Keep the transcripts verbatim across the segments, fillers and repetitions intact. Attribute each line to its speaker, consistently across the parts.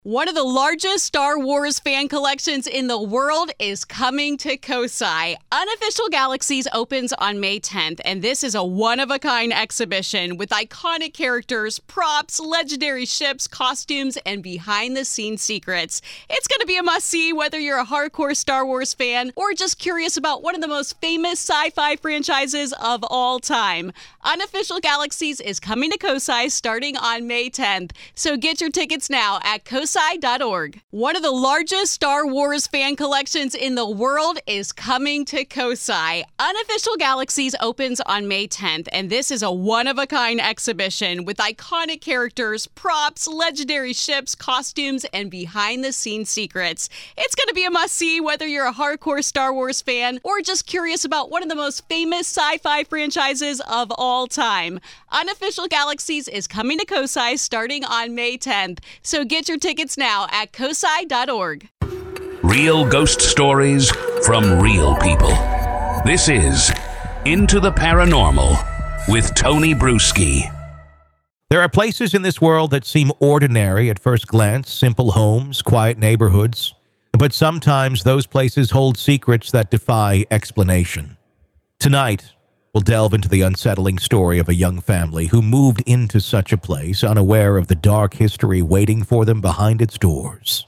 Speaker 1: One of the largest Star Wars fan collections in the world is coming to Kosai. Unofficial Galaxies opens on May tenth, and this is a one-of-a-kind exhibition with iconic characters, props, legendary ships, costumes, and behind-the-scenes secrets. It's going to be a must-see whether you're a hardcore Star Wars fan or just curious about one of the most famous sci-fi franchises of all time. Unofficial Galaxies is coming to Kosai starting on May tenth, so get your tickets now at kosai dot org. One of the largest Star Wars fan collections in the world is coming to Kosai. Unofficial Galaxies opens on May tenth, and this is a one-of-a-kind exhibition with iconic characters, props, legendary ships, costumes, and behind-the-scenes secrets. It's going to be a must-see whether you're a hardcore Star Wars fan or just curious about one of the most famous sci-fi franchises of all time. Unofficial Galaxies is coming to Kosai starting on May tenth, so get your tickets now at kosai dot org.
Speaker 2: Real ghost stories from real people. This is Into the Paranormal with Tony Bruschi.
Speaker 3: There are places in this world that seem ordinary at first glance, simple homes, quiet neighborhoods, but sometimes those places hold secrets that defy explanation. Tonight, we'll delve into the unsettling story of a young family who moved into such a place unaware of the dark history waiting for them behind its doors.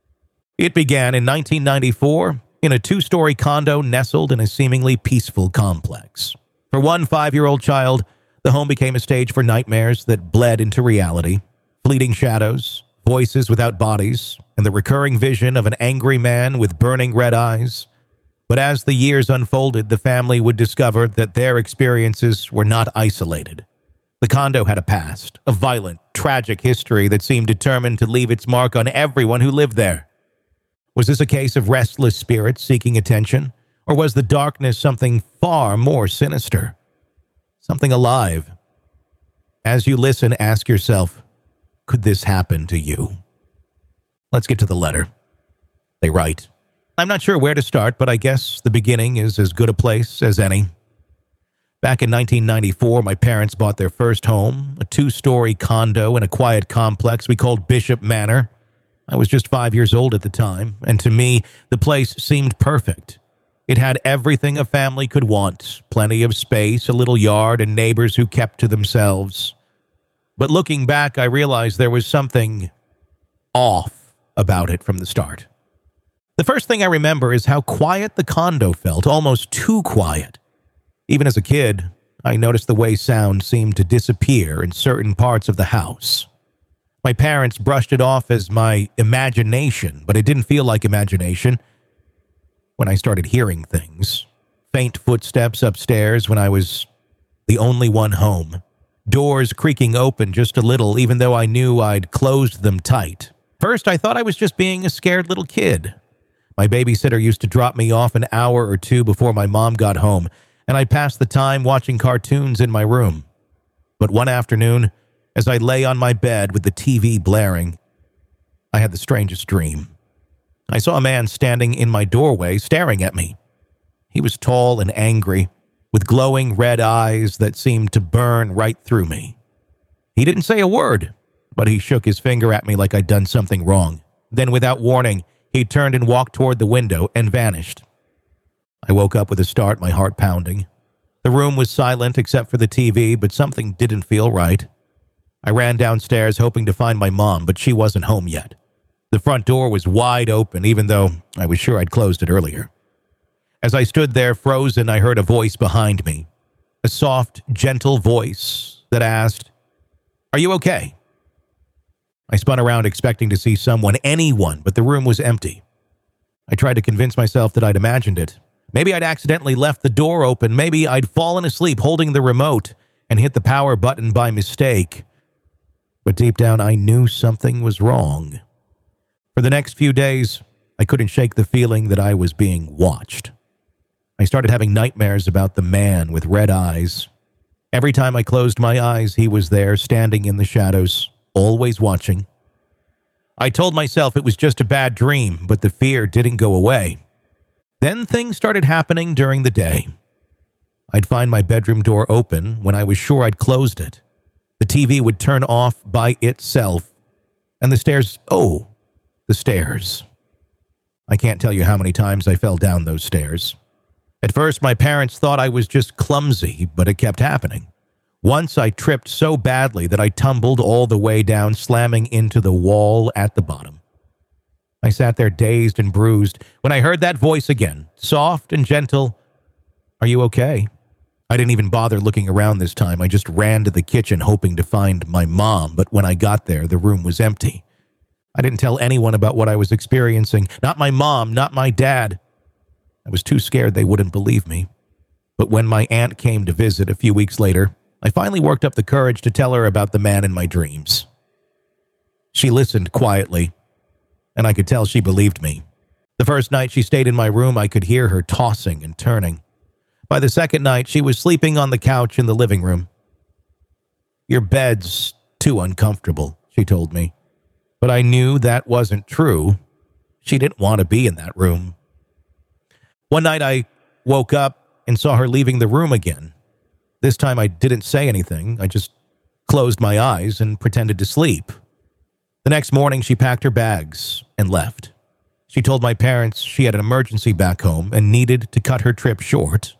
Speaker 3: It began in nineteen ninety-four in a two-story condo nestled in a seemingly peaceful complex. For one five-year-old child, the home became a stage for nightmares that bled into reality, fleeting shadows, voices without bodies, and the recurring vision of an angry man with burning red eyes. But as the years unfolded, the family would discover that their experiences were not isolated. The condo had a past, a violent, tragic history that seemed determined to leave its mark on everyone who lived there. Was this a case of restless spirits seeking attention, or was the darkness something far more sinister? Something alive? As you listen, ask yourself, could this happen to you? Let's get to the letter. They write, I'm not sure where to start, but I guess the beginning is as good a place as any. Back in nineteen ninety-four, my parents bought their first home, a two-story condo in a quiet complex we called Bishop Manor. I was just five years old at the time, and to me, the place seemed perfect. It had everything a family could want, plenty of space, a little yard, and neighbors who kept to themselves. But looking back, I realized there was something off about it from the start. The first thing I remember is how quiet the condo felt, almost too quiet. Even as a kid, I noticed the way sound seemed to disappear in certain parts of the house. My parents brushed it off as my imagination, but it didn't feel like imagination when I started hearing things. Faint footsteps upstairs when I was the only one home. Doors creaking open just a little, even though I knew I'd closed them tight. First, I thought I was just being a scared little kid. My babysitter used to drop me off an hour or two before my mom got home, and I'd pass the time watching cartoons in my room. But one afternoon, as I lay on my bed with the T V blaring, I had the strangest dream. I saw a man standing in my doorway staring at me. He was tall and angry, with glowing red eyes that seemed to burn right through me. He didn't say a word, but he shook his finger at me like I'd done something wrong. Then, without warning, he turned and walked toward the window and vanished. I woke up with a start, my heart pounding. The room was silent except for the T V, but something didn't feel right. I ran downstairs hoping to find my mom, but she wasn't home yet. The front door was wide open, even though I was sure I'd closed it earlier. As I stood there frozen, I heard a voice behind me. A soft, gentle voice that asked, "Are you okay?" I spun around expecting to see someone, anyone, but the room was empty. I tried to convince myself that I'd imagined it. Maybe I'd accidentally left the door open. Maybe I'd fallen asleep holding the remote and hit the power button by mistake. But deep down, I knew something was wrong. For the next few days, I couldn't shake the feeling that I was being watched. I started having nightmares about the man with red eyes. Every time I closed my eyes, he was there, standing in the shadows, always watching. I told myself it was just a bad dream, but the fear didn't go away. Then things started happening during the day. I'd find my bedroom door open when I was sure I'd closed it. The T V would turn off by itself, and the stairs, oh, The stairs. I can't tell you how many times I fell down those stairs. At first, my parents thought I was just clumsy, but it kept happening. Once I tripped so badly that I tumbled all the way down, slamming into the wall at the bottom. I sat there dazed and bruised when I heard that voice again, soft and gentle. "Are you okay?" I didn't even bother looking around this time. I just ran to the kitchen hoping to find my mom, but when I got there, the room was empty. I didn't tell anyone about what I was experiencing. Not my mom, not my dad. I was too scared they wouldn't believe me. But when my aunt came to visit a few weeks later, I finally worked up the courage to tell her about the man in my dreams. She listened quietly, and I could tell she believed me. The first night she stayed in my room, I could hear her tossing and turning. By the second night, she was sleeping on the couch in the living room. "Your bed's too uncomfortable," she told me. But I knew that wasn't true. She didn't want to be in that room. One night I woke up and saw her leaving the room again. This time I didn't say anything. I just closed my eyes and pretended to sleep. The next morning she packed her bags and left. She told my parents she had an emergency back home and needed to cut her trip short.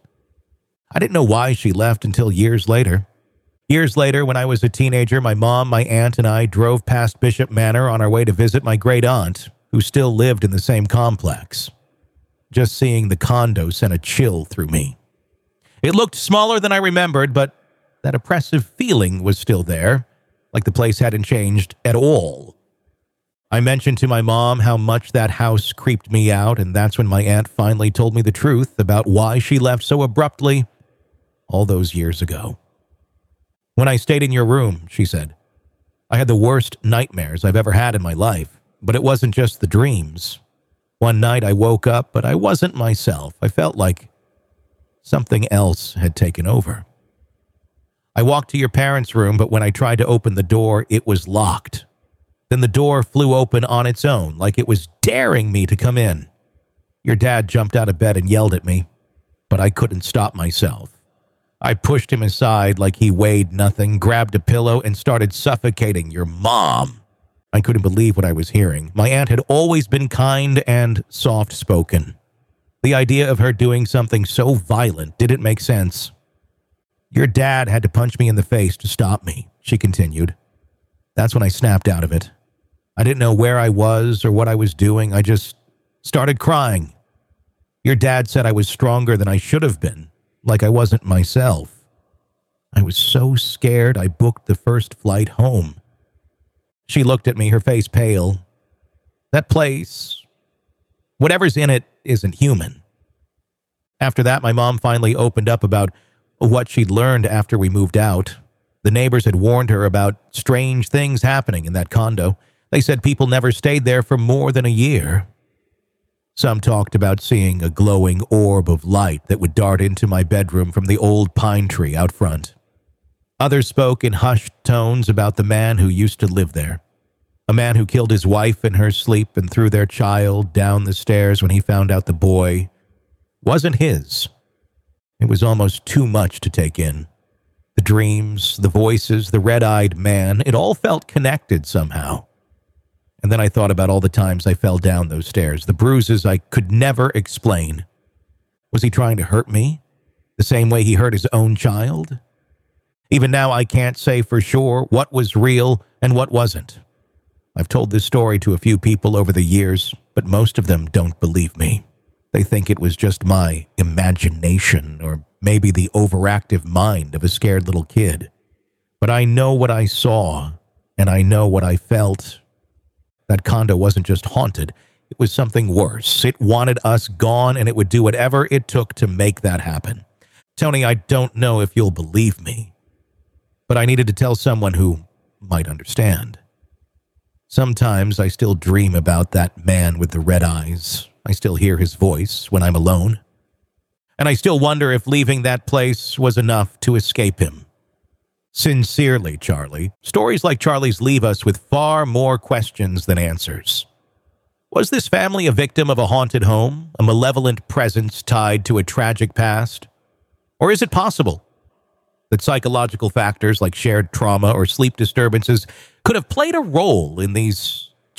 Speaker 3: I didn't know why she left until years later. Years later, when I was a teenager, my mom, my aunt, and I drove past Bishop Manor on our way to visit my great-aunt, who still lived in the same complex. Just seeing the condo sent a chill through me. It looked smaller than I remembered, but that oppressive feeling was still there, like the place hadn't changed at all. I mentioned to my mom how much that house creeped me out, and that's when my aunt finally told me the truth about why she left so abruptly all those years ago. "When I stayed in your room," she said, "I had the worst nightmares I've ever had in my life, but it wasn't just the dreams. One night I woke up, but I wasn't myself. I felt like something else had taken over. I walked to your parents' room, but when I tried to open the door, it was locked. Then the door flew open on its own, like it was daring me to come in. Your dad jumped out of bed and yelled at me, but I couldn't stop myself. I pushed him aside like he weighed nothing, grabbed a pillow, and started suffocating your mom. I couldn't believe what I was hearing. My aunt had always been kind and soft-spoken. The idea of her doing something so violent didn't make sense. Your dad had to punch me in the face to stop me," she continued. That's when I snapped out of it. I didn't know where I was or what I was doing. I just started crying. Your dad said I was stronger than I should have been, like I wasn't myself. I was so scared I booked the first flight home. She looked at me, her face pale. That place, whatever's in it, isn't human. After that, my mom finally opened up about what she'd learned after we moved out. The neighbors had warned her about strange things happening in that condo. They said people never stayed there for more than a year. Some talked about seeing a glowing orb of light that would dart into my bedroom from the old pine tree out front. Others spoke in hushed tones about the man who used to live there. A man who killed his wife in her sleep and threw their child down the stairs when he found out the boy wasn't his. It was almost too much to take in. The dreams, the voices, the red-eyed man, it all felt connected somehow. And then I thought about all the times I fell down those stairs, the bruises I could never explain. Was he trying to hurt me, the same way he hurt his own child? Even now, I can't say for sure what was real and what wasn't. I've told this story to a few people over the years, but most of them don't believe me. They think it was just my imagination or maybe the overactive mind of a scared little kid. But I know what I saw, and I know what I felt. That condo wasn't just haunted. It was something worse. It wanted us gone, and it would do whatever it took to make that happen. Tony, I don't know if you'll believe me, but I needed to tell someone who might understand. Sometimes I still dream about that man with the red eyes. I still hear his voice when I'm alone. And I still wonder if leaving that place was enough to escape him. Sincerely, Charlie. Stories like Charlie's leave us with far more questions than answers. Was this family a victim of a haunted home, a malevolent presence tied to a tragic past? Or is it possible that psychological factors like shared trauma or sleep disturbances could have played a role in these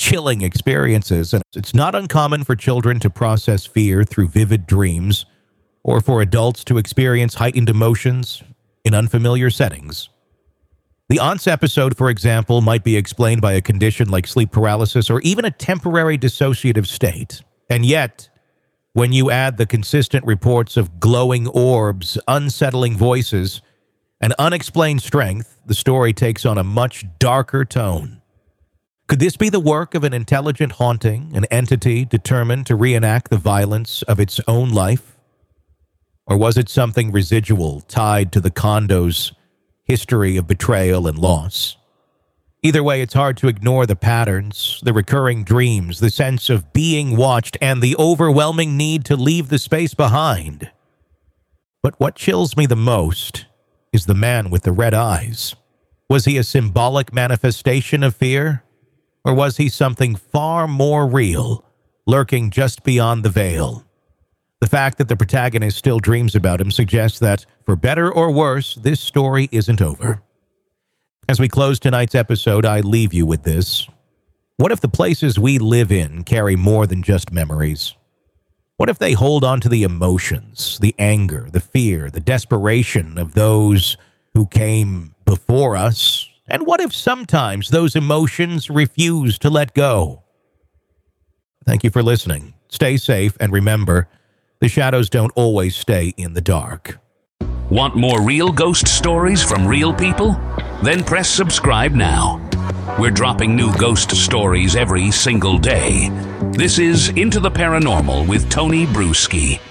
Speaker 3: chilling experiences, and it's not uncommon for children to process fear through vivid dreams or for adults to experience heightened emotions in unfamiliar settings. The aunts episode, for example, might be explained by a condition like sleep paralysis or even a temporary dissociative state. And yet, when you add the consistent reports of glowing orbs, unsettling voices, and unexplained strength, the story takes on a much darker tone. Could this be the work of an intelligent haunting, an entity determined to reenact the violence of its own life? Or was it something residual tied to the condo's history of betrayal and loss? Either way, it's hard to ignore the patterns, the recurring dreams, the sense of being watched, and the overwhelming need to leave the space behind. But what chills me the most is the man with the red eyes. Was he a symbolic manifestation of fear? Or was he something far more real, lurking just beyond the veil? The fact that the protagonist still dreams about him suggests that, for better or worse, this story isn't over. As we close tonight's episode, I leave you with this. What if the places we live in carry more than just memories? What if they hold on to the emotions, the anger, the fear, the desperation of those who came before us? And what if sometimes those emotions refuse to let go? Thank you for listening. Stay safe, and remember, the shadows don't always stay in the dark.
Speaker 2: Want more real ghost stories from real people? Then press subscribe now. We're dropping new ghost stories every single day. This is Into the Paranormal with Tony Bruschi.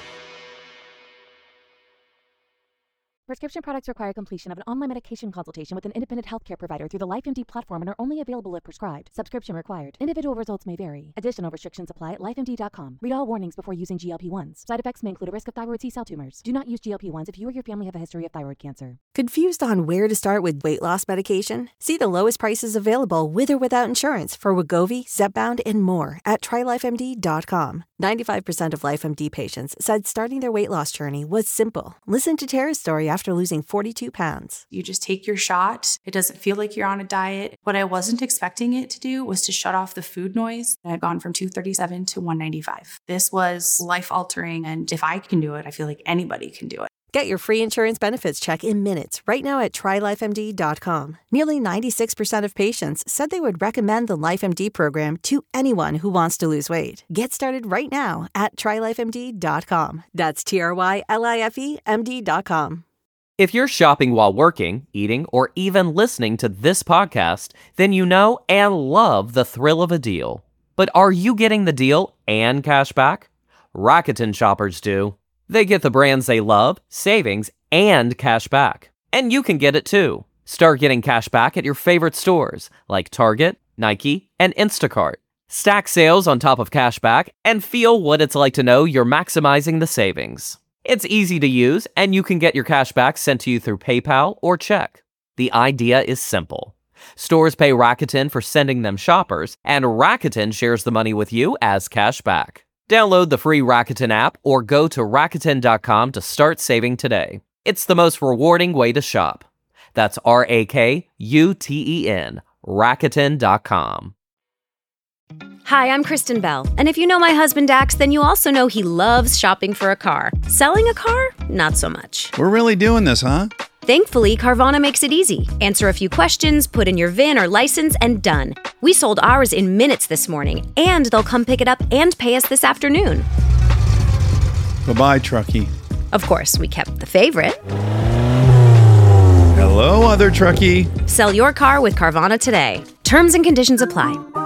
Speaker 4: Prescription products require completion of an online medication consultation with an independent healthcare provider through the LifeMD platform and are only available if prescribed. Subscription required. Individual results may vary. Additional restrictions apply at life M D dot com. Read all warnings before using G L P ones. Side effects may include a risk of thyroid C-cell tumors. Do not use G L P ones if you or your family have a history of thyroid cancer.
Speaker 5: Confused on where to start with weight loss medication? See the lowest prices available with or without insurance for Wegovy, Zepbound, and more at try life M D dot com. ninety-five percent of LifeMD patients said starting their weight loss journey was simple. Listen to Tara's story after losing forty-two pounds.
Speaker 6: You just take your shot. It doesn't feel like you're on a diet. What I wasn't expecting it to do was to shut off the food noise. I'd gone from two thirty-seven to one ninety-five. This was life-altering, and if I can do it, I feel like anybody can do it.
Speaker 5: Get your free insurance benefits check in minutes right now at try life M D dot com. Nearly ninety-six percent of patients said they would recommend the LifeMD program to anyone who wants to lose weight. Get started right now at try life M D dot com. That's T R Y L I F E M D dot com.
Speaker 7: If you're shopping while working, eating, or even listening to this podcast, then you know and love the thrill of a deal. But are you getting the deal and cash back? Rakuten shoppers do. They get the brands they love, savings, and cash back. And you can get it too. Start getting cash back at your favorite stores like Target, Nike, and Instacart. Stack sales on top of cash back and feel what it's like to know you're maximizing the savings. It's easy to use, and you can get your cash back sent to you through PayPal or check. The idea is simple. Stores pay Rakuten for sending them shoppers, and Rakuten shares the money with you as cash back. Download the free Rakuten app or go to Rakuten dot com to start saving today. It's the most rewarding way to shop. That's R A K U T E N, Rakuten dot com.
Speaker 8: Hi, I'm Kristen Bell, and if you know my husband Dax, then you also know he loves shopping for a car. Selling a car? Not so much.
Speaker 9: We're really doing this, huh?
Speaker 8: Thankfully, Carvana makes it easy. Answer a few questions, put in your V I N or license, and done. We sold ours in minutes this morning, and they'll come pick it up and pay us this afternoon.
Speaker 9: Bye-bye, Truckee.
Speaker 8: Of course, we kept the favorite.
Speaker 9: Hello, other Truckee.
Speaker 8: Sell your car with Carvana today. Terms and conditions apply.